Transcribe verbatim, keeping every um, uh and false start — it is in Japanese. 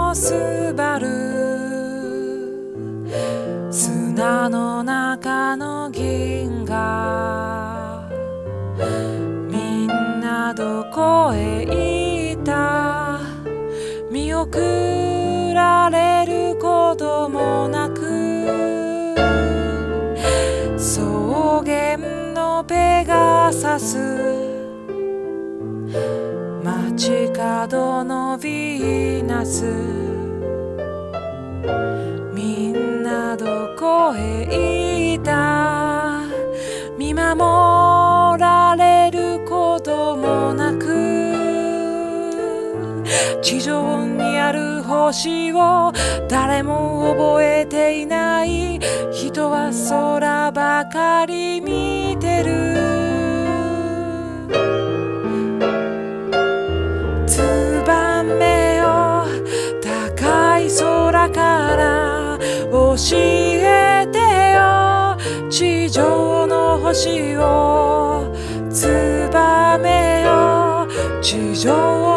のすばる砂の中の銀河みんなどこへ行った見送られることもなく草原のペガサス街角のヴィーナスみんなどこへ行った見守られることもなく地上にある星を誰も覚えていない人は空ばかり見てるツバメよ高い空から教えてよ地上の星をツバメよ地上